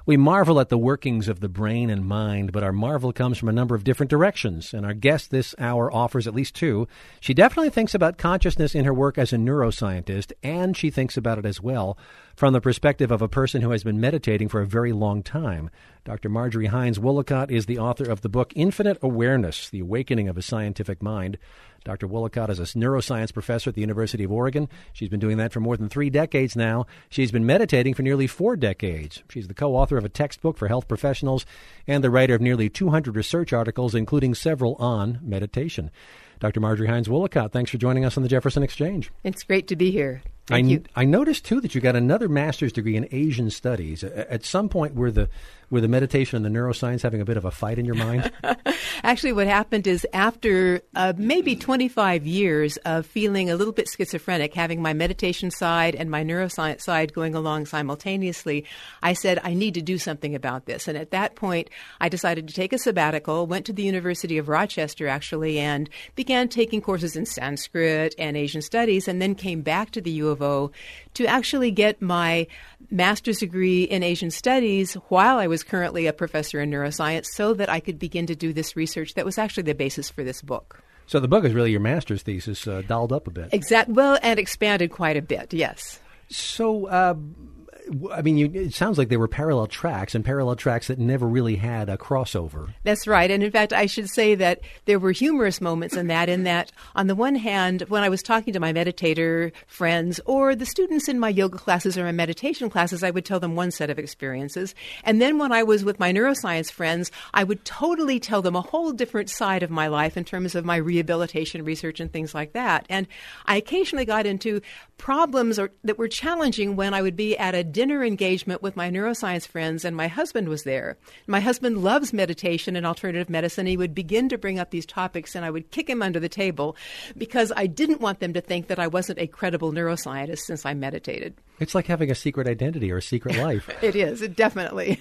We marvel at the workings of the brain and mind, but our marvel comes from a number of different directions, and our guest this hour offers at least two. She definitely thinks about consciousness in her work as a neuroscientist, and she thinks about it as well from the perspective of a person who has been meditating for a very long time. Dr. Marjorie Hines Woolacott is the author of the book Infinite Awareness, The Awakening of a Scientific Mind. Dr. Woolacott is a neuroscience professor at the University of Oregon. She's been doing that for more than 3 decades now. She's been meditating for nearly 4 decades. She's the co-author of a textbook for health professionals and the writer of nearly 200 research articles, including several on meditation. Dr. Marjorie Hines Woolacott, thanks for joining us on the Jefferson Exchange. It's great to be here. Thank you. I noticed, too, that you got another master's degree in Asian studies. At some point, were the meditation and the neuroscience having a bit of a fight in your mind? Actually, what happened is after maybe 25 years of feeling a little bit schizophrenic, having my meditation side and my neuroscience side going along simultaneously, I said, I need to do something about this. And at that point, I decided to take a sabbatical, went to the University of Rochester, actually, and began taking courses in Sanskrit and Asian studies, and then came back to the U of O to actually get my master's degree in Asian studies while I was currently a professor in neuroscience so that I could begin to do this research that was actually the basis for this book. So the book is really your master's thesis dolled up a bit. Well, and expanded quite a bit, yes. So, it sounds like they were parallel tracks that never really had a crossover. That's right. And in fact, I should say that there were humorous moments in that, on the one hand, when I was talking to my meditator friends or the students in my yoga classes or my meditation classes, I would tell them one set of experiences. And then when I was with my neuroscience friends, I would totally tell them a whole different side of my life in terms of my rehabilitation research and things like that. And I occasionally got into problems that were challenging when I would be at a dinner engagement with my neuroscience friends and my husband was there. My husband loves meditation and alternative medicine. He would begin to bring up these topics and I would kick him under the table because I didn't want them to think that I wasn't a credible neuroscientist since I meditated. It's like having a secret identity or a secret life. It is, definitely.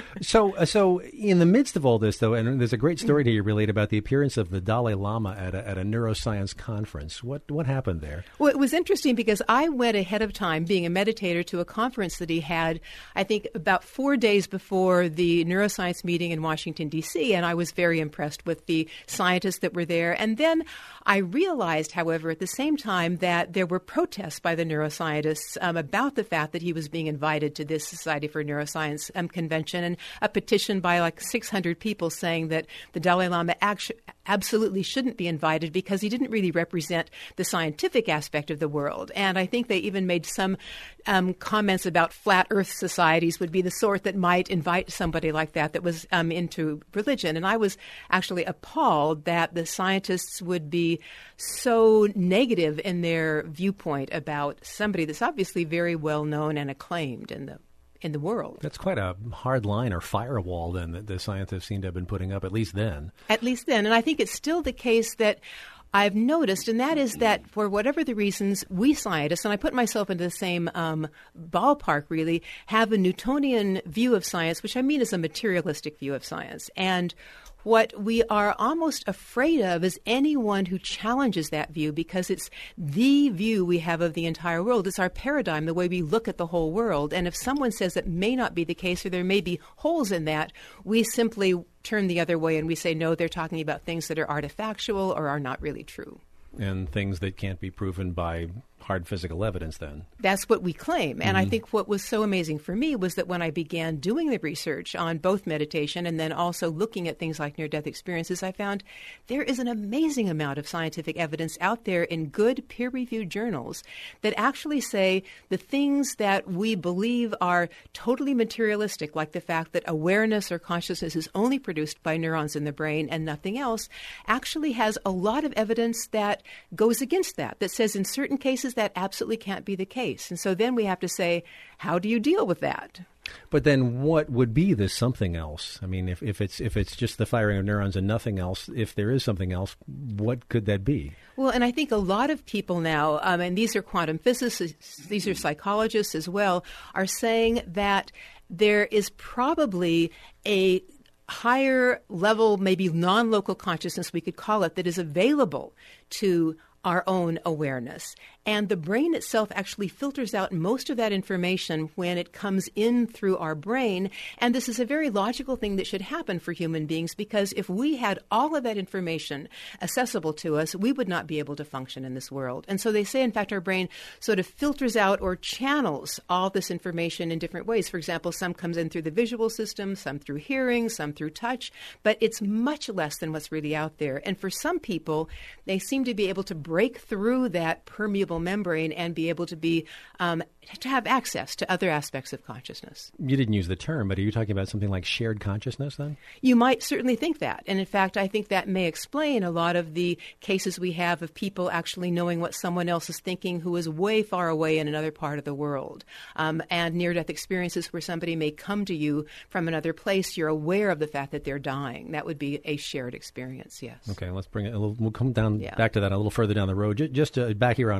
So in the midst of all this, though, and there's a great story to you relate about the appearance of the Dalai Lama at a neuroscience conference. What happened there? Well, it was interesting because I went ahead of time, being a meditator, to a conference that he had, I think, about 4 days before the neuroscience meeting in Washington, D.C., and I was very impressed with the scientists that were there. And then I realized, however, at the same time that there were protests by the neuroscientists about the fact that he was being invited to this Society for Neuroscience convention, and a petition by like 600 people saying that the Dalai Lama absolutely shouldn't be invited because he didn't really represent the scientific aspect of the world. And I think they even made some comments about flat earth societies would be the sort that might invite somebody like that was into religion. And I was actually appalled that the scientists would be so negative in their viewpoint about somebody that's obviously very well known and acclaimed in the world. That's quite a hard line or firewall, then, that the scientists seem to have been putting up, at least then. At least then. And I think it's still the case that I've noticed, and that is that for whatever the reasons, we scientists, and I put myself into the same ballpark, really, have a Newtonian view of science, which I mean is a materialistic view of science. And what we are almost afraid of is anyone who challenges that view, because it's the view we have of the entire world. It's our paradigm, the way we look at the whole world. And if someone says it may not be the case or there may be holes in that, we simply turn the other way and we say, no, they're talking about things that are artifactual or are not really true. And things that can't be proven by hard physical evidence, then. That's what we claim. And I think what was so amazing for me was that when I began doing the research on both meditation and then also looking at things like near-death experiences, I found there is an amazing amount of scientific evidence out there in good peer-reviewed journals that actually say the things that we believe are totally materialistic, like the fact that awareness or consciousness is only produced by neurons in the brain and nothing else, actually has a lot of evidence that goes against that says in certain cases that absolutely can't be the case. And so then we have to say, how do you deal with that? But then what would be this something else? I mean, if it's just the firing of neurons and nothing else, if there is something else, what could that be? Well, and I think a lot of people now, and these are quantum physicists, these are psychologists as well, are saying that there is probably a higher level, maybe non-local consciousness, we could call it, that is available to our own awareness. And the brain itself actually filters out most of that information when it comes in through our brain. And this is a very logical thing that should happen for human beings, because if we had all of that information accessible to us, we would not be able to function in this world. And so they say, in fact, our brain sort of filters out or channels all this information in different ways. For example, some comes in through the visual system, some through hearing, some through touch, but it's much less than what's really out there. And for some people, they seem to be able to break through that permeable membrane and be able to be to have access to other aspects of consciousness. You didn't use the term, but are you talking about something like shared consciousness then? You might certainly think that. And in fact, I think that may explain a lot of the cases we have of people actually knowing what someone else is thinking who is way far away in another part of the world. And near-death experiences where somebody may come to you from another place, you're aware of the fact that they're dying. That would be a shared experience, yes. Okay, let's bring it a little, we'll come down back to that a little further down the road. Just back here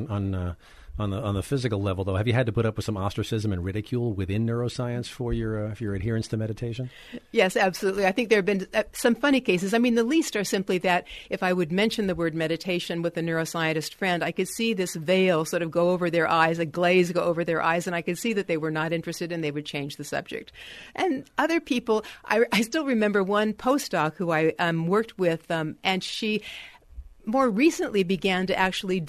on the physical level, though, have you had to put up with some ostracism and ridicule within neuroscience for your adherence to meditation? Yes, absolutely. I think there have been some funny cases. I mean, the least are simply that if I would mention the word meditation with a neuroscientist friend, I could see this veil sort of go over their eyes, a glaze go over their eyes, and I could see that they were not interested and they would change the subject. And other people, I still remember one postdoc who I worked with, and she more recently began to actually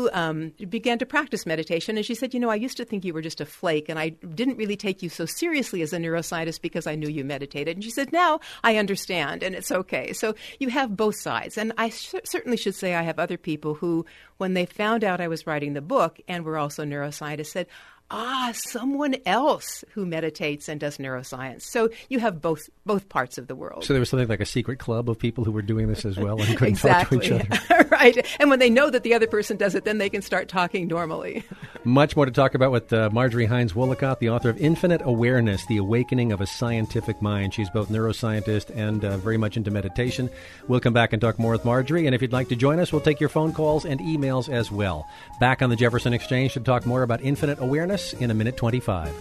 began to practice meditation. And she said, I used to think you were just a flake, and I didn't really take you so seriously as a neuroscientist because I knew you meditated. And she said, now I understand, and it's okay. So you have both sides. And I certainly should say I have other people who, when they found out I was writing the book and were also neuroscientists, said, someone else who meditates and does neuroscience. So you have both parts of the world. So there was something like a secret club of people who were doing this as well and couldn't talk to each other. Right. And when they know that the other person does it, then they can start talking normally. Much more to talk about with Marjorie Hines Woollacott, the author of Infinite Awareness, The Awakening of a Scientific Mind. She's both neuroscientist and very much into meditation. We'll come back and talk more with Marjorie. And if you'd like to join us, we'll take your phone calls and emails as well. Back on the Jefferson Exchange to talk more about Infinite Awareness in a minute 25.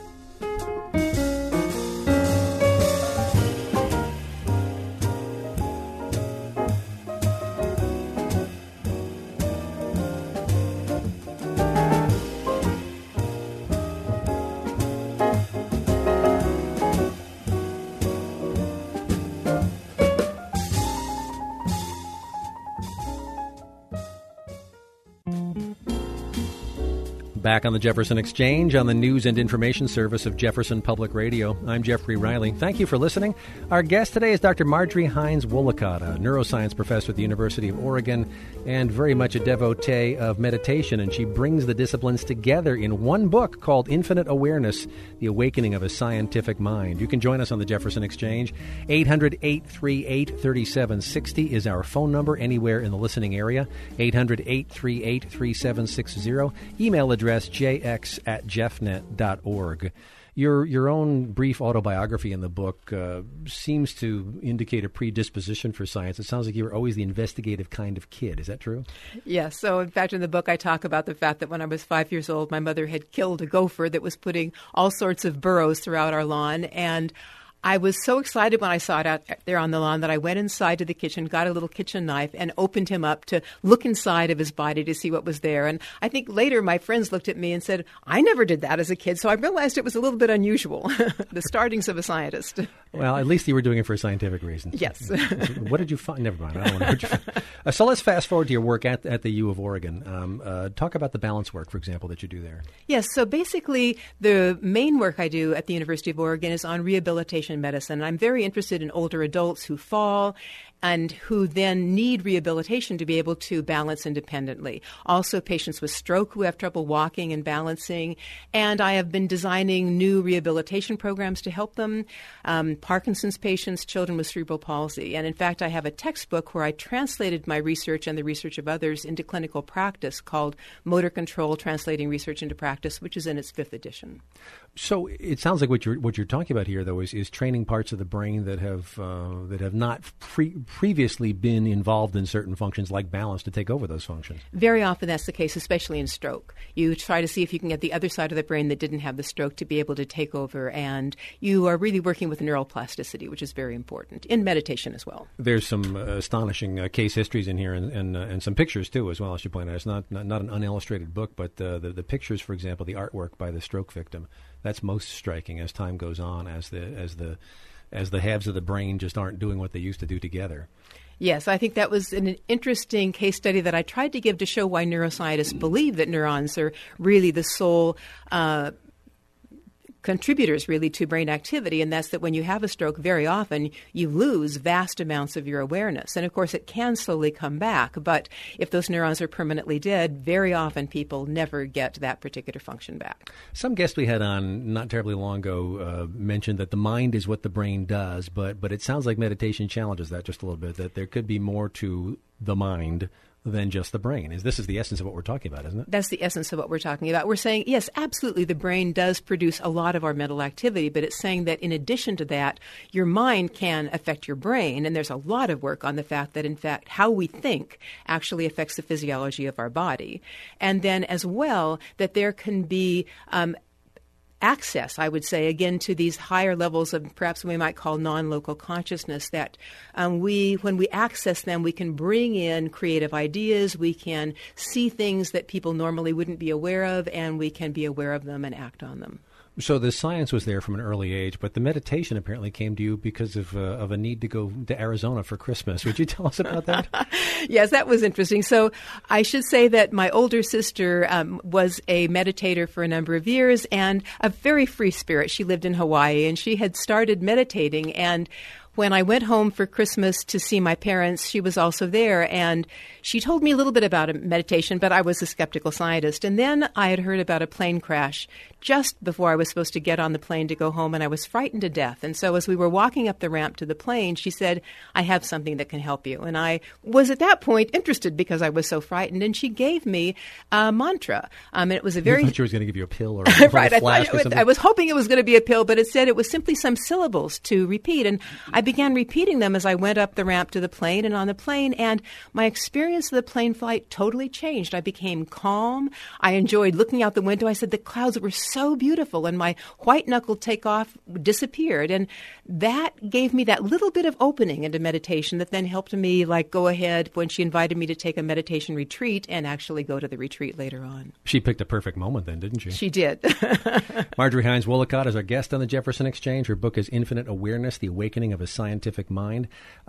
Back on the Jefferson Exchange on the News and Information Service of Jefferson Public Radio. I'm Jeffrey Riley. Thank you for listening. Our guest today is Dr. Marjorie Hines Woollacott, a neuroscience professor at the University of Oregon and very much a devotee of meditation. And she brings the disciplines together in one book called Infinite Awareness, The Awakening of a Scientific Mind. You can join us on the Jefferson Exchange. 800-838-3760 is our phone number anywhere in the listening area. 800-838-3760. Email address jx@jeffnet.org. Your own brief autobiography in the book seems to indicate a predisposition for science. It sounds like you were always the investigative kind of kid. Is that true? Yes. So, in fact, in the book, I talk about the fact that when I was 5 years old, my mother had killed a gopher that was putting all sorts of burrows throughout our lawn. And I was so excited when I saw it out there on the lawn that I went inside to the kitchen, got a little kitchen knife, and opened him up to look inside of his body to see what was there. And I think later my friends looked at me and said, I never did that as a kid, so I realized it was a little bit unusual, the startings of a scientist. Well, at least you were doing it for a scientific reason. Yes. What did you find? Never mind. I don't want to hurt you. So let's fast forward to your work at the U of Oregon. Talk about the balance work, for example, that you do there. Yes. So basically, the main work I do at the University of Oregon is on rehabilitation medicine. I'm very interested in older adults who fall and who then need rehabilitation to be able to balance independently. Also, patients with stroke who have trouble walking and balancing. And I have been designing new rehabilitation programs to help them. Parkinson's patients, children with cerebral palsy. And in fact, I have a textbook where I translated my research and the research of others into clinical practice called Motor Control, Translating Research into Practice, which is in its 5th edition. So it sounds like what you're talking about here, though, is training parts of the brain that have not previously been involved in certain functions like balance to take over those functions. Very often that's the case, especially in stroke. You try to see if you can get the other side of the brain that didn't have the stroke to be able to take over, and you are really working with neural plasticity, which is very important in meditation as well. There's some astonishing case histories in here and some pictures too, as well, as you point out. It's not an unillustrated book, but the pictures, for example, the artwork by the stroke victim, that's most striking as time goes on, as the halves of the brain just aren't doing what they used to do together. Yes, I think that was an interesting case study that I tried to give to show why neuroscientists believe that neurons are really the sole contributors really to brain activity, and that's that when you have a stroke, very often you lose vast amounts of your awareness. And of course, it can slowly come back, but if those neurons are permanently dead, very often people never get that particular function back. Some guest we had on not terribly long ago mentioned that the mind is what the brain does, but it sounds like meditation challenges that just a little bit, that there could be more to the mind than just the brain. This is the essence of what we're talking about, isn't it? That's the essence of what we're talking about. We're saying, yes, absolutely, the brain does produce a lot of our mental activity, but it's saying that in addition to that, your mind can affect your brain, and there's a lot of work on the fact that, in fact, how we think actually affects the physiology of our body. And then as well, that there can be access, I would say, again, to these higher levels of perhaps we might call non-local consciousness, that when we access them, we can bring in creative ideas, we can see things that people normally wouldn't be aware of, and we can be aware of them and act on them. So the science was there from an early age, but the meditation apparently came to you because of a need to go to Arizona for Christmas. Would you tell us about that? Yes, that was interesting. So I should say that my older sister was a meditator for a number of years and a very free spirit. She lived in Hawaii, and she had started meditating, and when I went home for Christmas to see my parents, she was also there, and she told me a little bit about meditation, but I was a skeptical scientist. And then I had heard about a plane crash just before I was supposed to get on the plane to go home, and I was frightened to death. And so as we were walking up the ramp to the plane, she said, "I have something that can help you." And I was at that point interested because I was so frightened, and she gave me a mantra. And it was a very... You thought she was going to give you a pill or a right, flask or something? I was hoping it was going to be a pill, but it said it was simply some syllables to repeat. And I began repeating them as I went up the ramp to the plane and on the plane, and my experience of the plane flight totally changed. I became calm. I enjoyed looking out the window. I said the clouds were so beautiful, and my white knuckle takeoff disappeared. And that gave me that little bit of opening into meditation that then helped me go ahead when she invited me to take a meditation retreat and actually go to the retreat later on. She picked a perfect moment then, didn't she? She did. Marjorie Hines Wollicott is our guest on the Jefferson Exchange. Her book is Infinite Awareness, The Awakening of a Scientific Mind.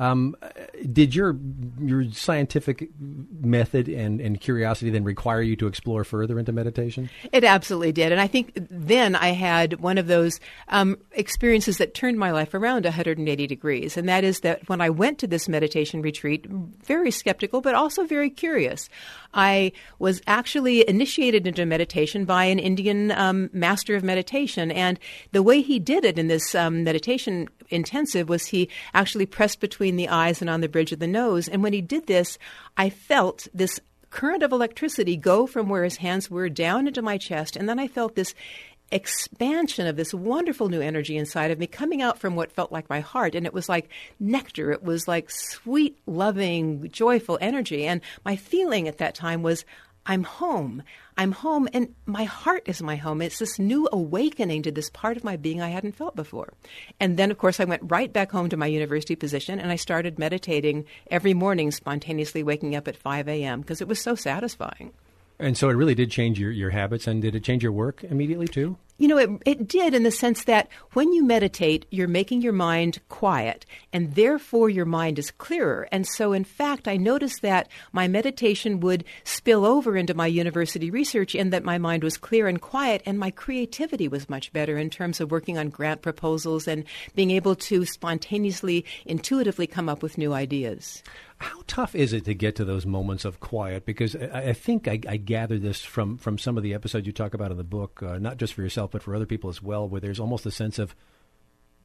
Did your scientific method and curiosity then require you to explore further into meditation? It absolutely did. And I think then I had one of those experiences that turned my life around 180 degrees. And that is that when I went to this meditation retreat, very skeptical, but also very curious, I was actually initiated into meditation by an Indian master of meditation. And the way he did it in this meditation intensive was he actually pressed between the eyes and on the bridge of the nose. And when he did this, I felt this current of electricity go from where his hands were down into my chest. And then I felt this expansion of this wonderful new energy inside of me coming out from what felt like my heart. And it was like nectar. It was like sweet, loving, joyful energy. And my feeling at that time was, I'm home. I'm home, and my heart is my home. It's this new awakening to this part of my being I hadn't felt before. And then, of course, I went right back home to my university position, and I started meditating every morning, spontaneously waking up at 5 a.m. because it was so satisfying. And so it really did change your habits, and did it change your work immediately too? You know, it did in the sense that when you meditate, you're making your mind quiet, and therefore your mind is clearer. And so, in fact, I noticed that my meditation would spill over into my university research, and that my mind was clear and quiet, and my creativity was much better in terms of working on grant proposals and being able to spontaneously, intuitively come up with new ideas. How tough is it to get to those moments of quiet? Because I think I gather this from some of the episodes you talk about in the book, not just for yourself, but for other people as well, where there's almost a sense of,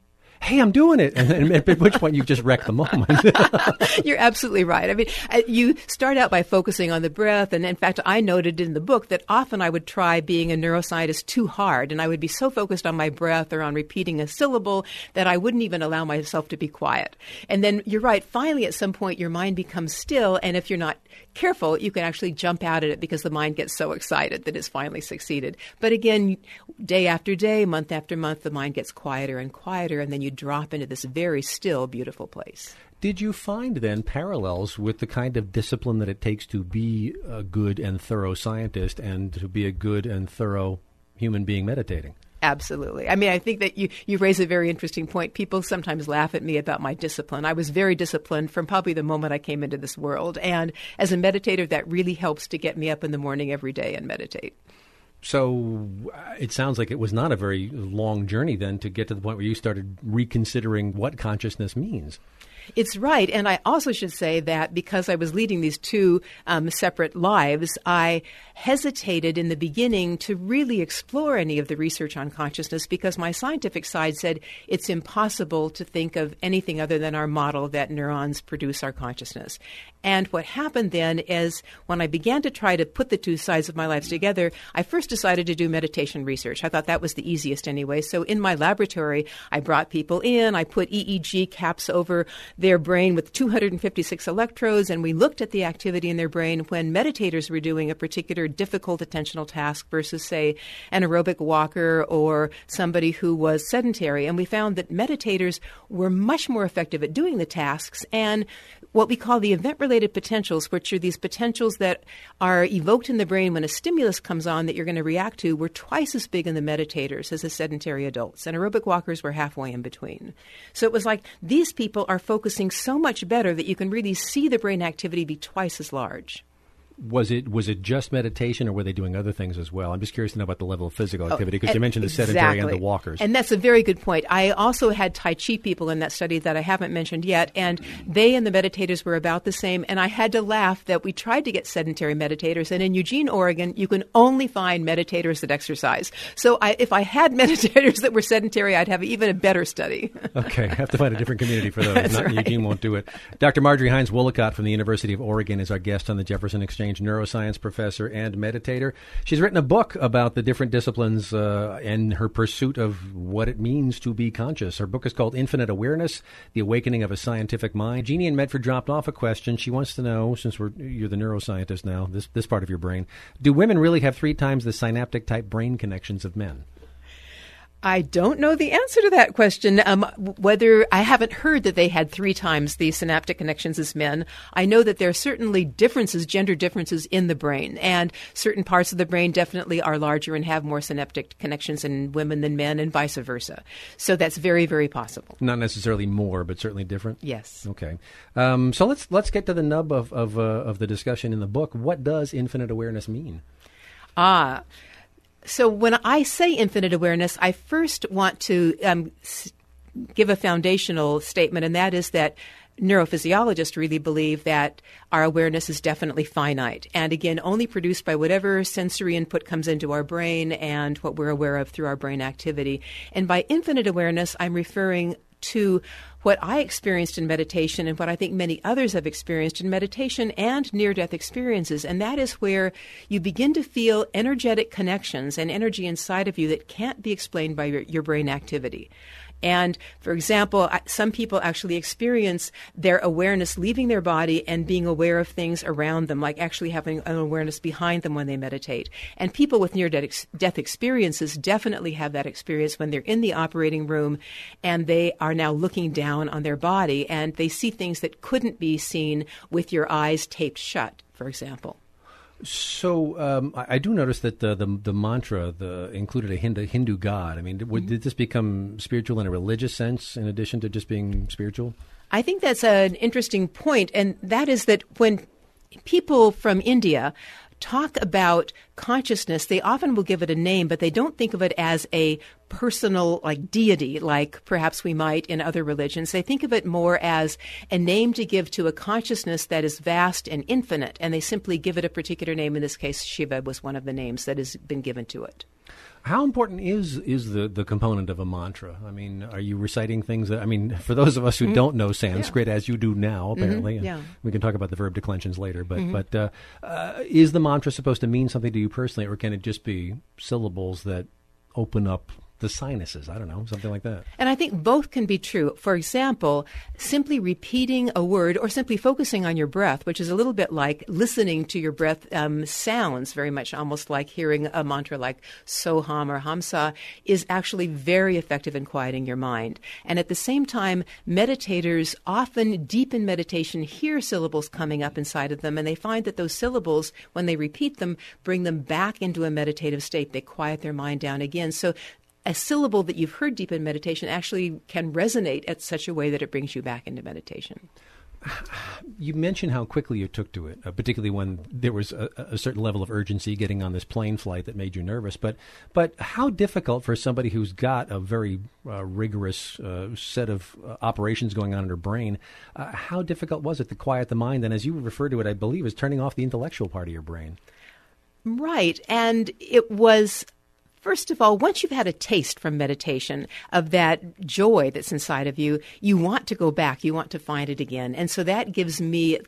hey, I'm doing it. And at which point you've just wrecked the moment. You're absolutely right. I mean, you start out by focusing on the breath. And in fact, I noted in the book that often I would try being a neuroscientist too hard. And I would be so focused on my breath or on repeating a syllable that I wouldn't even allow myself to be quiet. And then you're right. Finally, at some point, your mind becomes still. And if you're not careful, you can actually jump out at it because the mind gets so excited that it's finally succeeded. But again, day after day, month after month, the mind gets quieter and quieter, and then you drop into this very still, beautiful place. Did you find then parallels with the kind of discipline that it takes to be a good and thorough scientist and to be a good and thorough human being meditating? Absolutely. I mean, I think that you raise a very interesting point. People sometimes laugh at me about my discipline. I was very disciplined from probably the moment I came into this world. And as a meditator, that really helps to get me up in the morning every day and meditate. So it sounds like it was not a very long journey then to get to the point where you started reconsidering what consciousness means. It's right. And I also should say that because I was leading these two separate lives, I hesitated in the beginning to really explore any of the research on consciousness because my scientific side said it's impossible to think of anything other than our model that neurons produce our consciousness. And what happened then is when I began to try to put the two sides of my lives together, I first decided to do meditation research. I thought that was the easiest anyway. So in my laboratory, I brought people in, I put EEG caps over their brain with 256 electrodes, and we looked at the activity in their brain when meditators were doing a particular difficult attentional task versus, say, an aerobic walker or somebody who was sedentary. And we found that meditators were much more effective at doing the tasks, and what we call the event-related potentials, which are these potentials that are evoked in the brain when a stimulus comes on that you're going to react to, were twice as big in the meditators as the sedentary adults. And aerobic walkers were halfway in between. So it was like these people are focusing so much better that you can really see the brain activity be twice as large. Was it just meditation, or were they doing other things as well? I'm just curious to know about the level of physical activity, because you mentioned the sedentary and the walkers. And that's a very good point. I also had Tai Chi people in that study that I haven't mentioned yet, and they and the meditators were about the same. And I had to laugh that we tried to get sedentary meditators, and in Eugene, Oregon, you can only find meditators that exercise. So if I had meditators that were sedentary, I'd have even a better study. Okay, I have to find a different community for those. That's right. Eugene won't do it. Dr. Marjorie Hines-Woollacott from the University of Oregon is our guest on the Jefferson Exchange, neuroscience professor and meditator. She's written a book about the different disciplines and her pursuit of what it means to be conscious. Her book is called Infinite Awareness, The Awakening of a Scientific Mind. Jeannie in Medford dropped off a question. She wants to know, since you're the neuroscientist now, this part of your brain, do women really have 3 times the synaptic type brain connections of men? I don't know the answer to that question. Whether I haven't heard that they had 3 times the synaptic connections as men. I know that there are certainly differences, gender differences in the brain, and certain parts of the brain definitely are larger and have more synaptic connections in women than men, and vice versa. So that's very, very possible. Not necessarily more, but certainly different. Yes. Okay. So let's get to the nub of the discussion in the book. What does infinite awareness mean? So when I say infinite awareness, I first want to give a foundational statement, and that is that neurophysiologists really believe that our awareness is definitely finite, and again, only produced by whatever sensory input comes into our brain and what we're aware of through our brain activity. And by infinite awareness, I'm referring to what I experienced in meditation and what I think many others have experienced in meditation and near-death experiences. And that is where you begin to feel energetic connections and energy inside of you that can't be explained by your brain activity. And, for example, some people actually experience their awareness leaving their body and being aware of things around them, like actually having an awareness behind them when they meditate. And people with near-death experiences definitely have that experience when they're in the operating room and they are now looking down on their body and they see things that couldn't be seen with your eyes taped shut, for example. So I do notice that the mantra included a Hindu god. I mean, did this become spiritual in a religious sense in addition to just being spiritual? I think that's an interesting point, and that is that when people from India talk about consciousness, they often will give it a name, but they don't think of it as a personal, like, deity, like perhaps we might in other religions. They think of it more as a name to give to a consciousness that is vast and infinite, and they simply give it a particular name. In this case, Shiva was one of the names that has been given to it. How important is the component of a mantra? I mean, are you reciting things that, I mean, for those of us who don't know Sanskrit, as you do now, apparently, and we can talk about the verb declensions later, but is the mantra supposed to mean something to you personally, or can it just be syllables that open up the sinuses? I don't know, something like that. And I think both can be true. For example, simply repeating a word or simply focusing on your breath, which is a little bit like listening to your breath, sounds very much almost like hearing a mantra like Soham or Hamsa, is actually very effective in quieting your mind. And at the same time, meditators often deep in meditation hear syllables coming up inside of them, and they find that those syllables, when they repeat them, bring them back into a meditative state. They quiet their mind down again. So a syllable that you've heard deep in meditation actually can resonate at such a way that it brings you back into meditation. You mentioned how quickly you took to it, particularly when there was a certain level of urgency getting on this plane flight that made you nervous. But how difficult for somebody who's got a very rigorous set of operations going on in her brain, how difficult was it to quiet the mind? And as you refer to it, I believe, as turning off the intellectual part of your brain. Right. And it was... First of all, once you've had a taste from meditation of that joy that's inside of you, you want to go back. You want to find it again. And so that gave me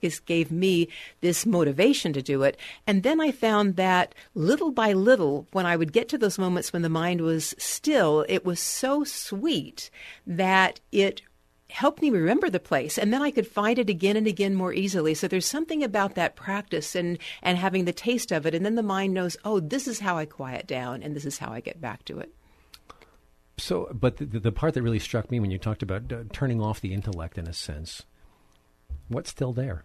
this motivation to do it. And then I found that little by little, when I would get to those moments when the mind was still, it was so sweet that it helped me remember the place, and then I could find it again and again more easily. So there's something about that practice and having the taste of it, and then the mind knows, oh, this is how I quiet down, and this is how I get back to it. So, but the part that really struck me when you talked about turning off the intellect in a sense, what's still there?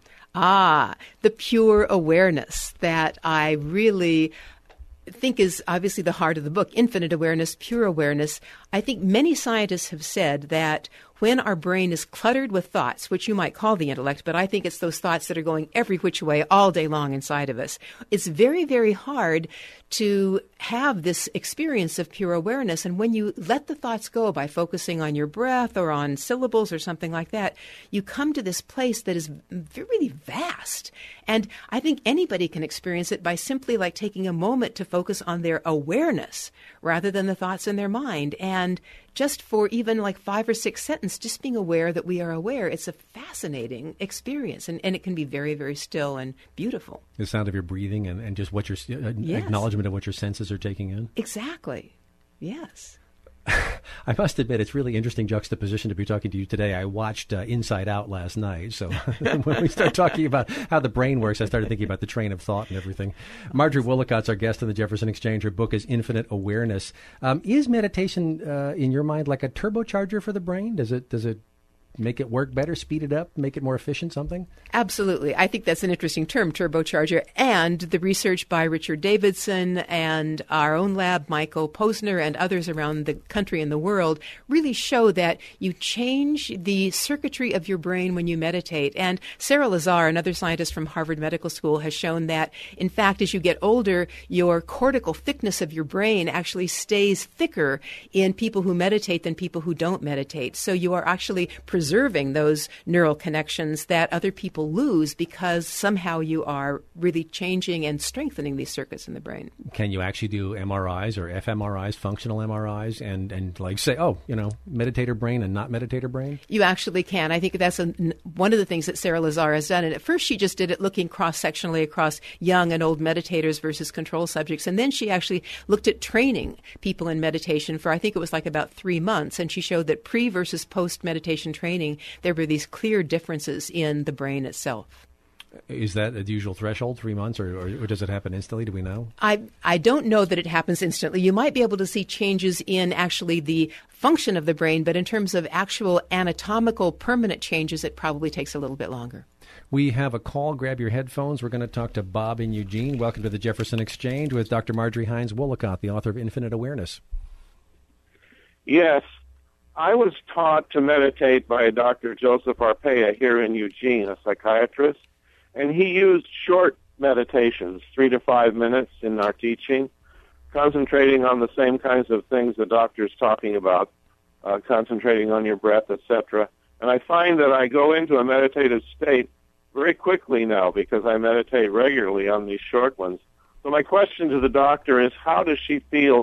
The pure awareness that I really think is obviously the heart of the book, infinite awareness, pure awareness. I think many scientists have said that when our brain is cluttered with thoughts, which you might call the intellect, but I think it's those thoughts that are going every which way all day long inside of us, it's very, very hard to have this experience of pure awareness. And when you let the thoughts go by focusing on your breath or on syllables or something like that, you come to this place that is really vast. And I think anybody can experience it by simply like taking a moment to focus on their awareness rather than the thoughts in their mind. And just for even like 5 or 6 sentences, just being aware that we are aware, it's a fascinating experience. And it can be very, very still and beautiful. The sound of your breathing and just what your acknowledgement of what your senses are taking in. Exactly. Yes. I must admit, it's really interesting juxtaposition to be talking to you today. I watched Inside Out last night, so when we start talking about how the brain works, I started thinking about the train of thought and everything. Marjorie Woolacott's our guest on the Jefferson Exchange. Her book is Infinite Awareness. Is meditation, in your mind, like a turbocharger for the brain? Does it make it work better, speed it up, make it more efficient, something? Absolutely. I think that's an interesting term, turbocharger. And the research by Richard Davidson and our own lab, Michael Posner, and others around the country and the world really show that you change the circuitry of your brain when you meditate. And Sarah Lazar, another scientist from Harvard Medical School, has shown that, in fact, as you get older, your cortical thickness of your brain actually stays thicker in people who meditate than people who don't meditate. So you are actually preserving those neural connections that other people lose because somehow you are really changing and strengthening these circuits in the brain. Can you actually do MRIs or fMRIs, functional MRIs, and like say, oh, meditator brain and not meditator brain? You actually can. I think that's one of the things that Sarah Lazar has done. And at first she just did it looking cross-sectionally across young and old meditators versus control subjects. And then she actually looked at training people in meditation for, I think it was like about 3 months. And she showed that pre versus post meditation training, there were these clear differences in the brain itself. Is that the usual threshold, 3 months, or does it happen instantly? Do we know? I don't know that it happens instantly. You might be able to see changes in actually the function of the brain, but in terms of actual anatomical permanent changes, it probably takes a little bit longer. We have a call. Grab your headphones. We're going to talk to Bob in Eugene. Welcome to the Jefferson Exchange with Dr. Marjorie Hines Woolacott, the author of Infinite Awareness. Yes. I was taught to meditate by Dr. Joseph Arpaia here in Eugene, a psychiatrist, and he used short meditations, 3 to 5 minutes in our teaching, concentrating on the same kinds of things the doctor's talking about, concentrating on your breath, etc. And I find that I go into a meditative state very quickly now because I meditate regularly on these short ones. So my question to the doctor is, how does she feel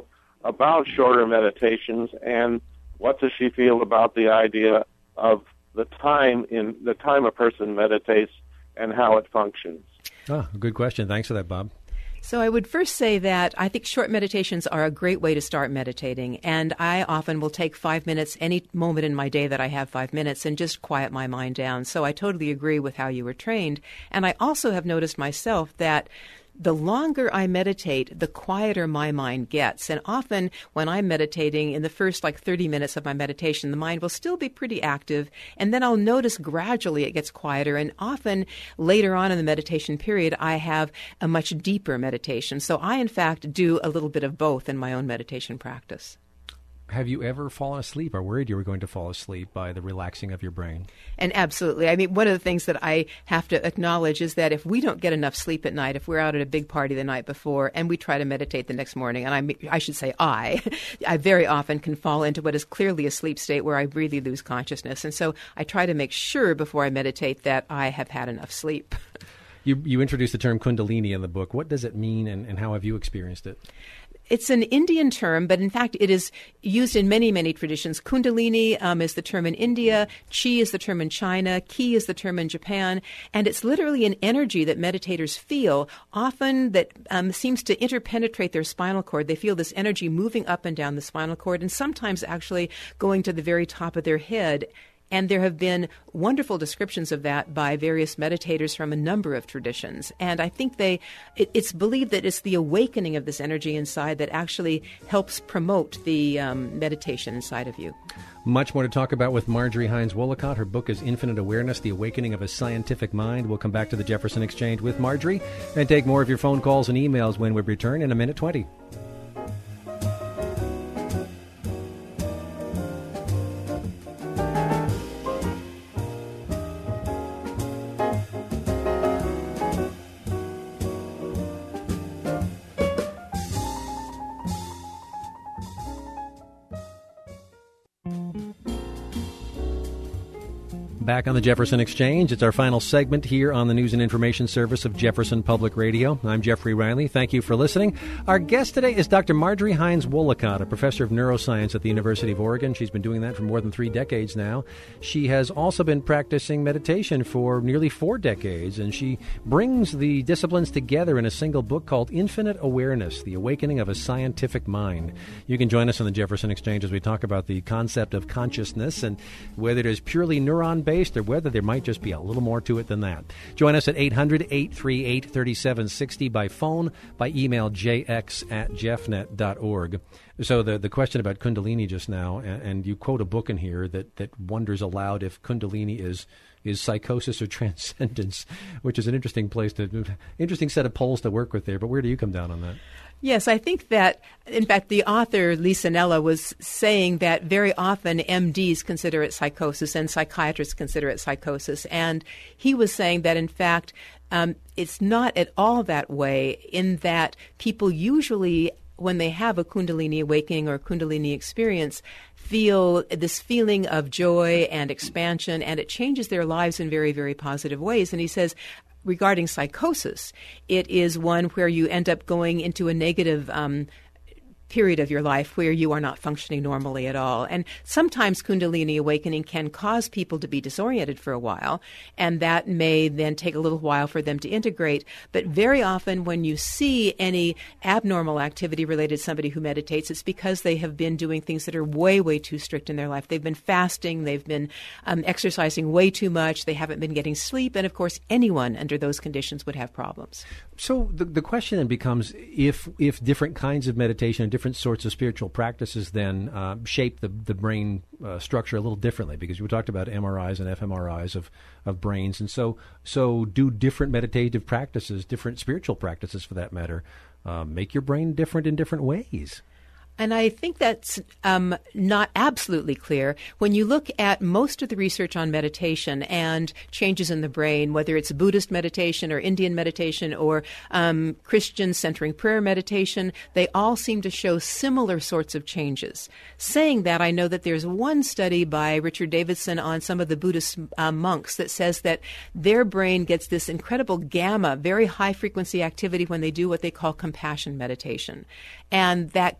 about shorter meditations, and what does she feel about the idea of the time a person meditates and how it functions? Oh, good question. Thanks for that, Bob. So I would first say that I think short meditations are a great way to start meditating. And I often will take 5 minutes, any moment in my day that I have 5 minutes, and just quiet my mind down. So I totally agree with how you were trained. And I also have noticed myself that the longer I meditate, the quieter my mind gets. And often when I'm meditating, in the first 30 minutes of my meditation, the mind will still be pretty active. And then I'll notice gradually it gets quieter. And often later on in the meditation period, I have a much deeper meditation. So I, in fact, do a little bit of both in my own meditation practice. Have you ever fallen asleep or worried you were going to fall asleep by the relaxing of your brain? And absolutely. I mean, one of the things that I have to acknowledge is that if we don't get enough sleep at night, if we're out at a big party the night before and we try to meditate the next morning, and I should say I very often can fall into what is clearly a sleep state where I really lose consciousness. And so I try to make sure before I meditate that I have had enough sleep. You introduced the term Kundalini in the book. What does it mean, and how have you experienced it? It's an Indian term, but in fact it is used in many, many traditions. Kundalini is the term in India, Chi is the term in China, Ki is the term in Japan, and it's literally an energy that meditators feel, often that seems to interpenetrate their spinal cord. They feel this energy moving up and down the spinal cord, and sometimes actually going to the very top of their head. And there have been wonderful descriptions of that by various meditators from a number of traditions. And I think it's believed that it's the awakening of this energy inside that actually helps promote the meditation inside of you. Much more to talk about with Marjorie Hines Wollicott. Her book is Infinite Awareness, The Awakening of a Scientific Mind. We'll come back to the Jefferson Exchange with Marjorie and take more of your phone calls and emails when we return in a minute 20. Back on the Jefferson Exchange. It's our final segment here on the News and Information Service of Jefferson Public Radio. I'm Jeffrey Riley. Thank you for listening. Our guest today is Dr. Marjorie Hines Wollicott, a professor of neuroscience at the University of Oregon. She's been doing that for more than 3 decades now. She has also been practicing meditation for nearly 4 decades, and she brings the disciplines together in a single book called Infinite Awareness, The Awakening of a Scientific Mind. You can join us on the Jefferson Exchange as we talk about the concept of consciousness and whether it is purely neuron-based or whether there might just be a little more to it than that. Join us at 800-838-3760 by phone, by email jx@jeffnet.org. So the question about Kundalini just now, and you quote a book in here that wonders aloud if Kundalini is psychosis or transcendence, which is an interesting set of polls to work with there. But where do you come down on that? Yes, I think that, in fact, the author, Lisa Nella, was saying that very often MDs consider it psychosis and psychiatrists consider it psychosis. And he was saying that, in fact, it's not at all that way, in that people usually, when they have a Kundalini awakening or Kundalini experience, feel this feeling of joy and expansion, and it changes their lives in very, very positive ways. And he says, regarding psychosis, it is one where you end up going into a negative period of your life where you are not functioning normally at all. And sometimes Kundalini awakening can cause people to be disoriented for a while, and that may then take a little while for them to integrate. But very often when you see any abnormal activity related to somebody who meditates, it's because they have been doing things that are way, way too strict in their life. They've been fasting, they've been exercising way too much, they haven't been getting sleep, and of course anyone under those conditions would have problems. So the question then becomes, if different kinds of meditation and different sorts of spiritual practices then shape the brain structure a little differently, because we talked about MRIs and fMRIs of brains, and so do different meditative practices, different spiritual practices for that matter, make your brain different in different ways? And I think that's not absolutely clear. When you look at most of the research on meditation and changes in the brain, whether it's Buddhist meditation or Indian meditation or Christian centering prayer meditation, they all seem to show similar sorts of changes. Saying that, I know that there's one study by Richard Davidson on some of the Buddhist monks that says that their brain gets this incredible gamma, very high frequency activity when they do what they call compassion meditation. And that could be that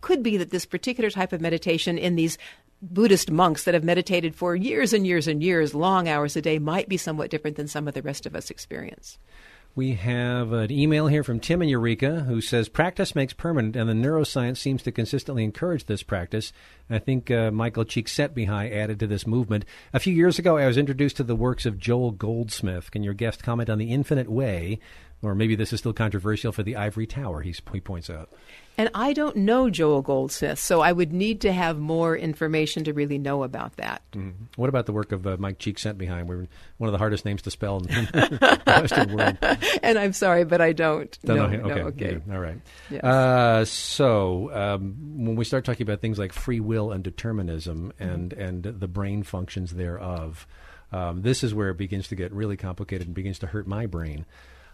that this particular type of meditation in these Buddhist monks that have meditated for years and years and years, long hours a day, might be somewhat different than some of the rest of us experience. We have an email here from Tim in Eureka who says, practice makes permanent, and the neuroscience seems to consistently encourage this practice. I think Michael Csikszentmihalyi added to this movement. A few years ago, I was introduced to the works of Joel Goldsmith. Can your guest comment on the infinite way? Or maybe this is still controversial for the ivory tower, he points out. And I don't know Joel Goldsmith, so I would need to have more information to really know about that. Mm-hmm. What about the work of Mike Csikszentmihalyi? We're one of the hardest names to spell in the Western world. And I'm sorry, but I don't. No, okay. All right. Yes. So when we start talking about things like free will and determinism and the brain functions thereof, this is where it begins to get really complicated and begins to hurt my brain.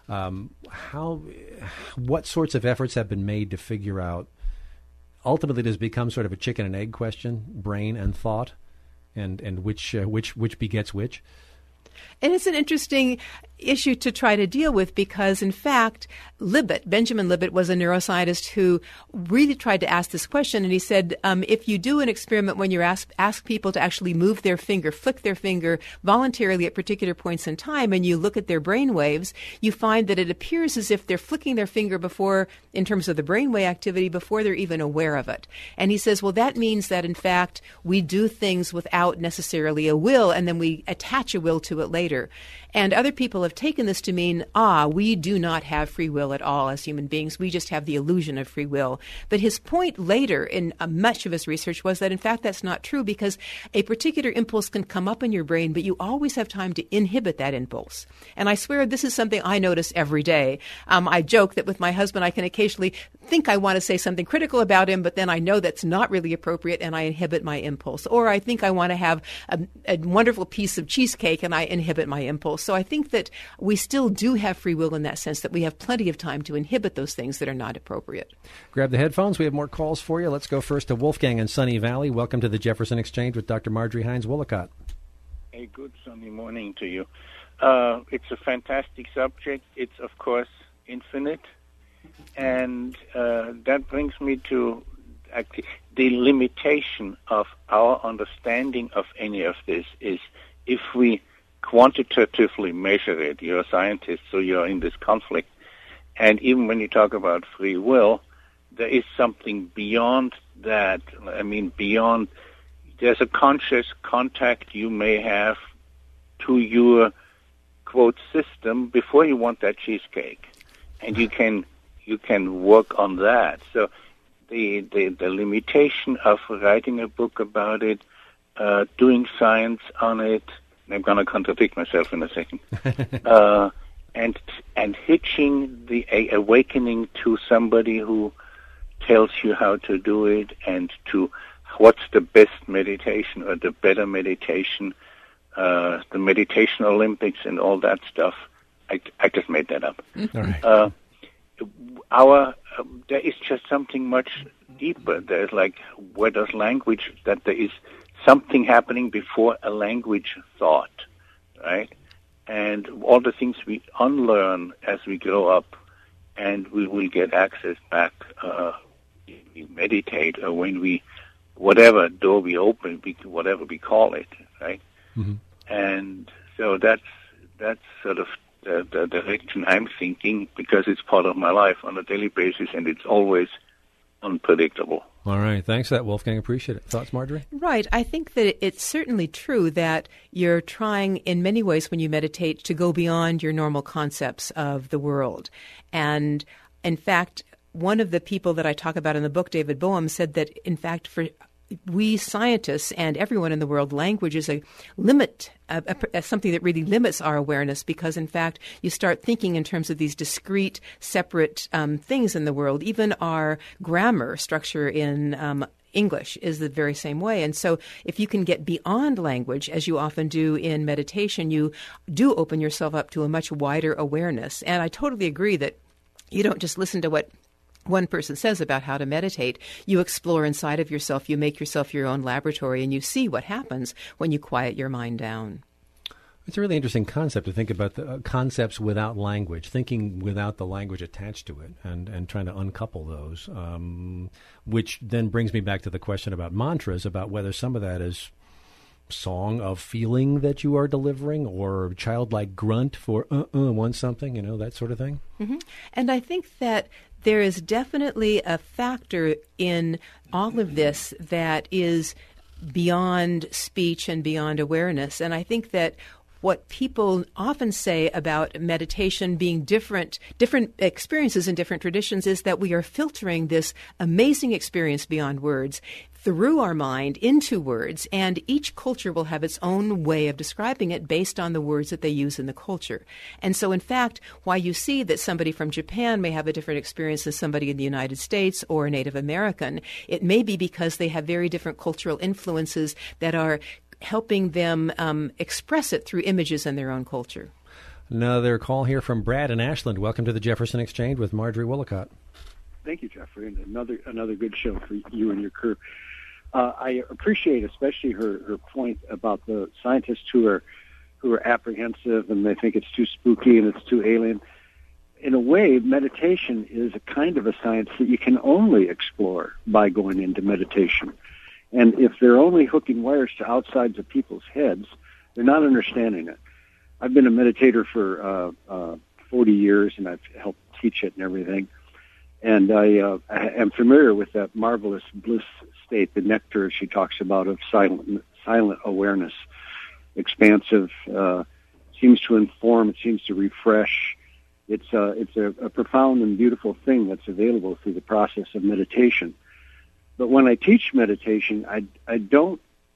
What sorts of efforts have been made to figure out, ultimately does it become sort of a chicken and egg question, brain and thought, and which begets which? And it's an interesting issue to try to deal with because, in fact, Benjamin Libet was a neuroscientist who really tried to ask this question. And he said, if you do an experiment when you ask people to actually move their finger, flick their finger voluntarily at particular points in time, and you look at their brain waves, you find that it appears as if they're flicking their finger before, in terms of the brainwave activity, before they're even aware of it. And he says, well, that means that, in fact, we do things without necessarily a will, and then we attach a will to it later. And other people have taken this to mean, we do not have free will at all as human beings. We just have the illusion of free will. But his point later in much of his research was that, in fact, that's not true because a particular impulse can come up in your brain, but you always have time to inhibit that impulse. And I swear this is something I notice every day. I joke that with my husband, I can occasionally think I want to say something critical about him, but then I know that's not really appropriate and I inhibit my impulse. Or I think I want to have a wonderful piece of cheesecake and I inhibit my impulse. So I think that we still do have free will in that sense, that we have plenty of time to inhibit those things that are not appropriate. Grab the headphones. We have more calls for you. Let's go first to Wolfgang in Sunny Valley. Welcome to the Jefferson Exchange with Dr. Marjorie Hines-Wollicott. A good Sunday morning to you. It's a fantastic subject. It's, of course, infinite. And that brings me to the limitation of our understanding of any of this is if we quantitatively measure it. You're a scientist, so you're in this conflict. And even when you talk about free will, there is something beyond that. I mean, beyond, there's a conscious contact you may have to your, quote, system before you want that cheesecake. And you can work on that. So the limitation of writing a book about it, doing science on it, I'm going to contradict myself in a second. And hitching the awakening to somebody who tells you how to do it and to what's the best meditation or the better meditation, the meditation Olympics and all that stuff. I just made that up. All right. There is just something much deeper. There's like where does language, that there is something happening before a language thought, right? And all the things we unlearn as we grow up, and we will get access back. We meditate, or when we, whatever door we open, whatever we call it, right? Mm-hmm. And so that's sort of the direction I'm thinking, because it's part of my life on a daily basis, and it's always unpredictable. All right. Thanks for that, Wolfgang. Appreciate it. Thoughts, Marjorie? Right. I think that it's certainly true that you're trying in many ways when you meditate to go beyond your normal concepts of the world. And in fact, one of the people that I talk about in the book, David Boehm, said that, in fact, for we scientists and everyone in the world, language is a limit, something that really limits our awareness because, in fact, you start thinking in terms of these discrete, separate things in the world. Even our grammar structure in English is the very same way. And so if you can get beyond language, as you often do in meditation, you do open yourself up to a much wider awareness. And I totally agree that you don't just listen to what one person says about how to meditate. You explore inside of yourself, you make yourself your own laboratory, and you see what happens when you quiet your mind down. It's a really interesting concept to think about the concepts without language, thinking without the language attached to it, and trying to uncouple those, which then brings me back to the question about mantras, about whether some of that is song of feeling that you are delivering or childlike grunt for want something, that sort of thing. Mm-hmm. And I think that there is definitely a factor in all of this that is beyond speech and beyond awareness. And I think that what people often say about meditation being different experiences in different traditions is that we are filtering this amazing experience beyond words through our mind into words, and each culture will have its own way of describing it based on the words that they use in the culture. And so, in fact, why you see that somebody from Japan may have a different experience than somebody in the United States or a Native American, it may be because they have very different cultural influences that are helping them express it through images in their own culture. Another call here from Brad in Ashland. Welcome to the Jefferson Exchange with Marjorie Willicott. Thank you, Jeffrey, and another good show for you and your crew. I appreciate especially her point about the scientists who are apprehensive and they think it's too spooky and it's too alien. In a way, meditation is a kind of a science that you can only explore by going into meditation. And if they're only hooking wires to outsides of people's heads, they're not understanding it. I've been a meditator for 40 years, and I've helped teach it and everything. And I am familiar with that marvelous bliss state, the nectar she talks about of silent awareness, expansive, seems to inform, it seems to refresh. It's a profound and beautiful thing that's available through the process of meditation. But when I teach meditation, I don't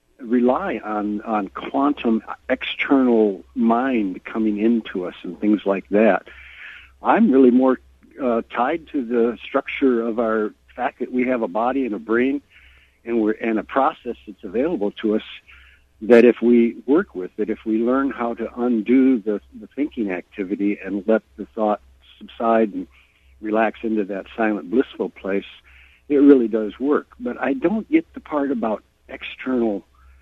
rely on quantum external mind coming into us and things like that. I'm really more tied to the structure of our fact that we have a body and a brain and a process that's available to us, that if we work with it, if we learn how to undo the thinking activity and let the thought subside and relax into that silent blissful place, it really does work. But I don't get the part about external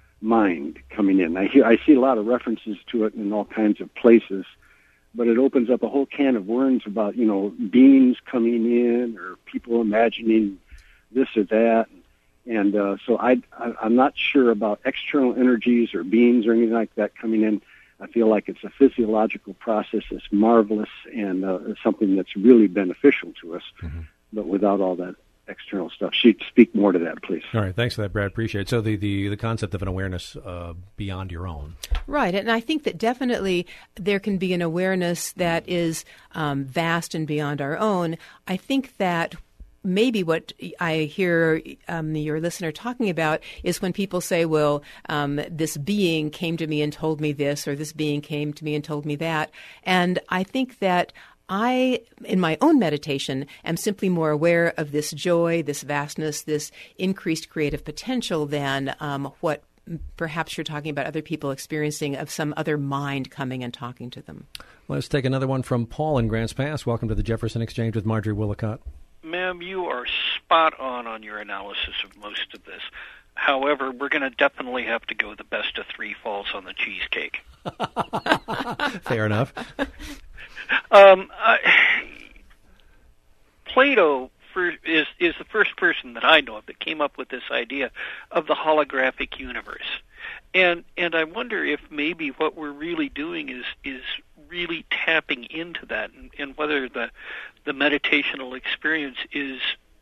mind coming in. I see a lot of references to it in all kinds of places, but it opens up a whole can of worms about, beings coming in or people imagining this or that. And so I'm not sure about external energies or beings or anything like that coming in. I feel like it's a physiological process that's marvelous and something that's really beneficial to us, but without all that external stuff. Speak more to that, please. All right, thanks for that, Brad. Appreciate it. So the concept of an awareness beyond your own. Right, and I think that definitely there can be an awareness that is vast and beyond our own. I think that maybe what I hear your listener talking about is when people say, well, this being came to me and told me this, or this being came to me and told me that. And I think that I, in my own meditation, am simply more aware of this joy, this vastness, this increased creative potential than what perhaps you're talking about other people experiencing of some other mind coming and talking to them. Let's take another one from Paul in Grants Pass. Welcome to the Jefferson Exchange with Marjorie Willicott. Ma'am, you are spot on your analysis of most of this. However, we're going to definitely have to go the best of three falls on the cheesecake. Fair enough. Plato is the first person that I know of that came up with this idea of the holographic universe. And I wonder if maybe what we're really doing is really tapping into that, and whether the meditational experience is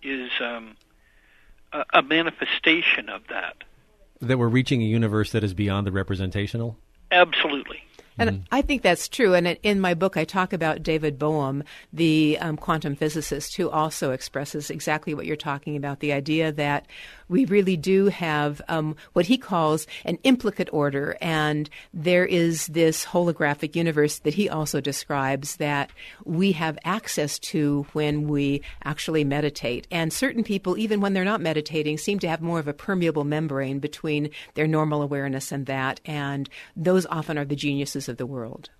a manifestation of that. That we're reaching a universe that is beyond the representational? Absolutely. And I think that's true. And in my book, I talk about David Bohm, the quantum physicist, who also expresses exactly what you're talking about, the idea that we really do have what he calls an implicate order. And there is this holographic universe that he also describes that we have access to when we actually meditate. And certain people, even when they're not meditating, seem to have more of a permeable membrane between their normal awareness and that. And those often are the geniuses of the world.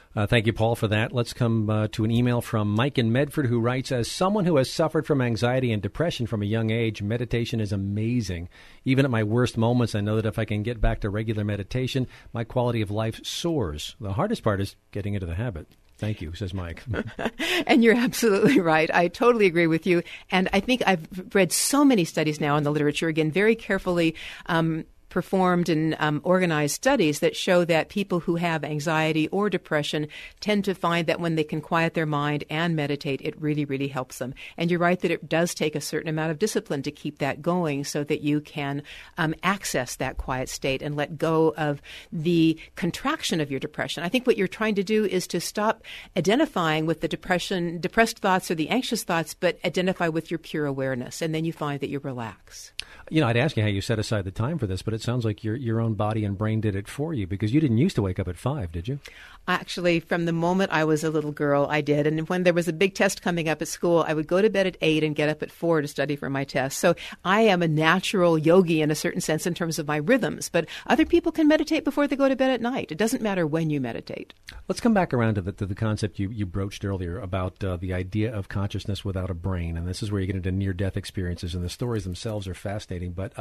Thank you, Paul, for that. Let's come to an email from Mike in Medford, who writes, as someone who has suffered from anxiety and depression from a young age, meditation is amazing. Even at my worst moments, I know that if I can get back to regular meditation, my quality of life soars. The hardest part is getting into the habit. Thank you, says Mike. And you're absolutely right. I totally agree with you. And I think I've read so many studies now in the literature, again, very carefully performed and organized studies that show that people who have anxiety or depression tend to find that when they can quiet their mind and meditate, it really, really helps them. And you're right that it does take a certain amount of discipline to keep that going so that you can access that quiet state and let go of the contraction of your depression. I think what you're trying to do is to stop identifying with the depressed thoughts or the anxious thoughts, but identify with your pure awareness. And then you find that you relax. You know, I'd ask you how you set aside the time for this, but it sounds like your own body and brain did it for you, because you didn't used to wake up at 5, did you? Actually, from the moment I was a little girl, I did. And when there was a big test coming up at school, I would go to bed at 8 and get up at 4 to study for my test. So I am a natural yogi in a certain sense in terms of my rhythms. But other people can meditate before they go to bed at night. It doesn't matter when you meditate. Let's come back around to the concept you broached earlier about the idea of consciousness without a brain. And this is where you get into near-death experiences, and the stories themselves are fascinating. But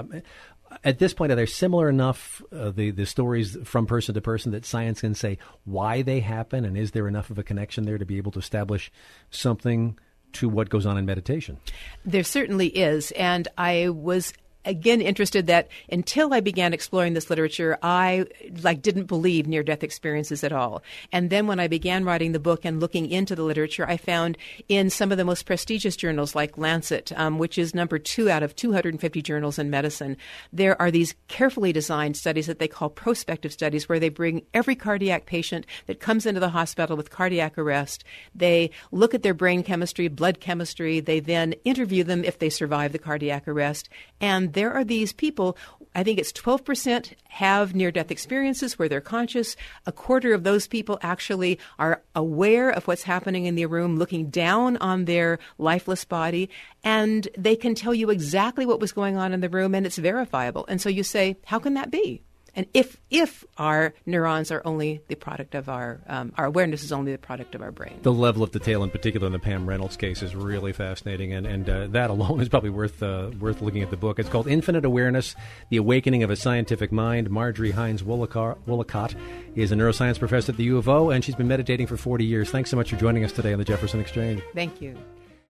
at this point, are there similar enough, the stories from person to person, that science can say why they happen, and is there enough of a connection there to be able to establish something to what goes on in meditation? There certainly is, and I was again interested that until I began exploring this literature, I didn't believe near-death experiences at all. And then when I began writing the book and looking into the literature, I found in some of the most prestigious journals like Lancet, which is number 2 out of 250 journals in medicine, there are these carefully designed studies that they call prospective studies, where they bring every cardiac patient that comes into the hospital with cardiac arrest. They look at their brain chemistry, blood chemistry. They then interview them if they survive the cardiac arrest. And there are these people, I think it's 12% have near-death experiences where they're conscious. A quarter of those people actually are aware of what's happening in the room, looking down on their lifeless body, and they can tell you exactly what was going on in the room, and it's verifiable. And so you say, how can that be? And if our neurons are only the product of our awareness is only the product of our brain. The level of detail, in particular in the Pam Reynolds case, is really fascinating, and that alone is probably worth looking at the book. It's called Infinite Awareness, The Awakening of a Scientific Mind. Marjorie Hines Woolacott is a neuroscience professor at the U of O, and she's been meditating for 40 years. Thanks so much for joining us today on the Jefferson Exchange. Thank you.